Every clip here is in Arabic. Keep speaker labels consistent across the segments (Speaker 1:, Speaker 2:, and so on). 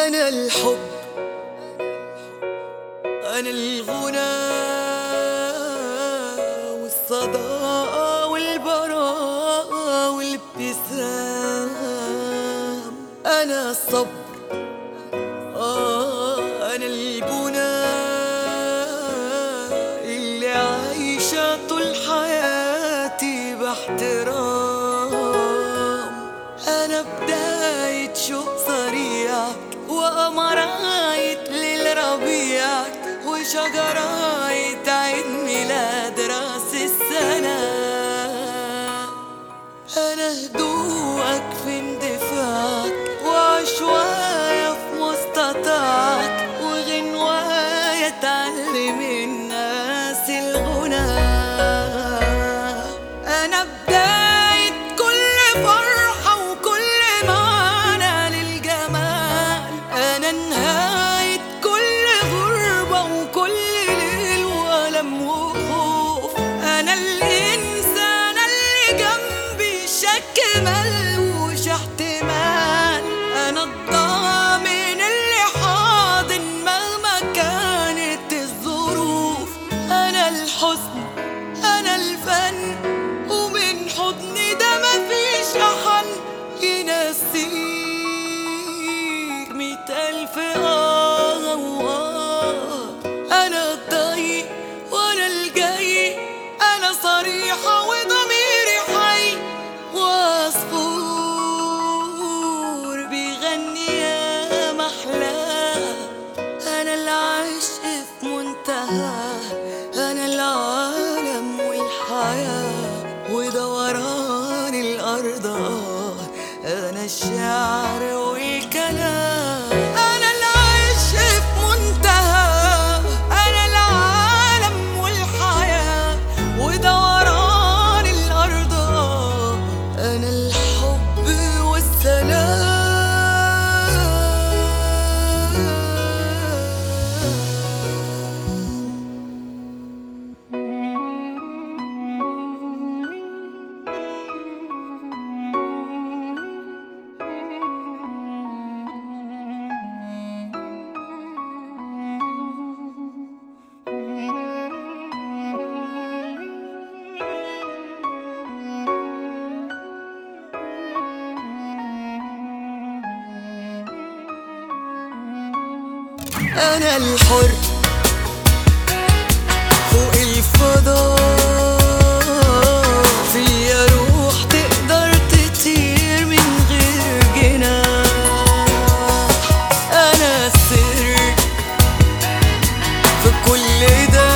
Speaker 1: أنا الحب، أنا الغنى والصداقة والبراءة والابتسام. أنا الصبر، أنا البنى اللي عايشة طول حياتي باحترام. أنا بداية شوق صريعك وقمراية للربيعك وشجراية عيد ميلاد راس السنة. أنا هدوءك في اندفاعك وعشوايا في مستطاعك وغنوايا تعلم الناس الغنى. أنا بداية كل فرحة وكل معنى للجمال. أنا نهاية كل غربة وكل ليل وألم وخوف. أنا الإنسان اللي جنبي شك ملوش احتمال. أنا الضامن اللي حاضن مهما كانت الظروف. أنا الحزن، أنا الفن، ومن حضني ده مفيش أحد ينسيك 100,000 أنا الضيق وأنا الجاي، أنا صريحة وضميري حي وعصفور بيغني يا محلاه. أنا العشق في منتهى، أنا العالم والحياة ودوران الأرض. أنا الشعر والكلام. أنا العشق في منتهى، أنا العالم والحياة ودوران الأرض. أنا الحب والسلام. أنا الحر فوق الفضاء، فيا روح تقدر تطير من غير جناح. أنا السر في كل ده،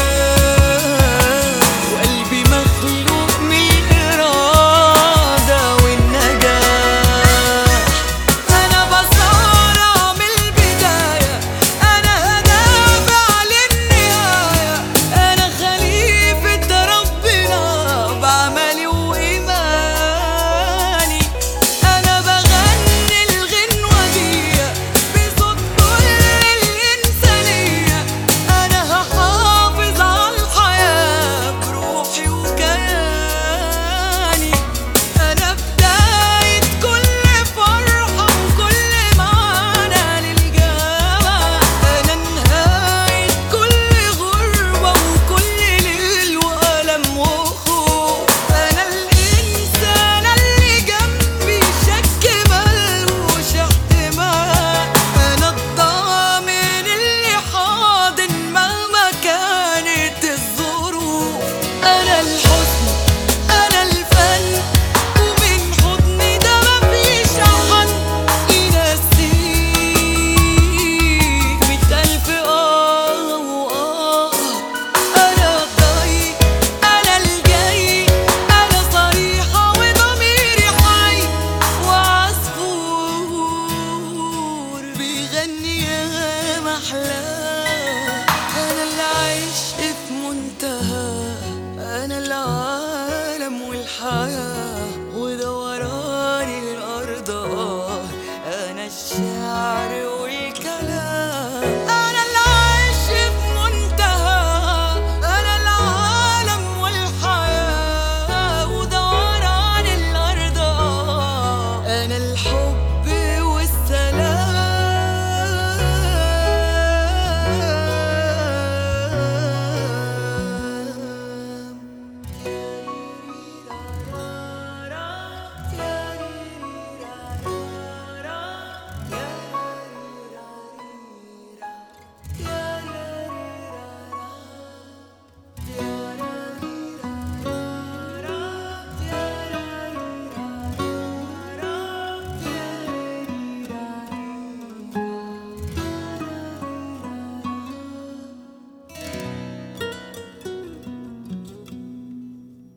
Speaker 1: وقلبي مخلوق من الإرادة والنجاح. أنا بصارع من البداية، أنا هدافع للنهاية. أنا خليفة ربنا بعملي وإيماني. أنا بغني الغنوة دي بصوت كل الإنسانية. أنا هحافظ على الحياة بروحي وكياني. أنا بداية كل فرحة وكل معنى للجمال. أنا نهاية كل غربة وكل ليل وألم وخوف. أنا الإنسان اللي جنبي شك ملوش احتمال. أنا الضامن اللي حاضن مهما كانت الظروف. أنا الحزن، أنا الفن، ومن حضني ده مفيش أحد ينسيك 100,000 أنا الضيق، أنا الجاي، أنا صريحة وضميري حي وعصفور بيغني يا محلاه. أنا العشق في منتهى، أنا العالم والحياة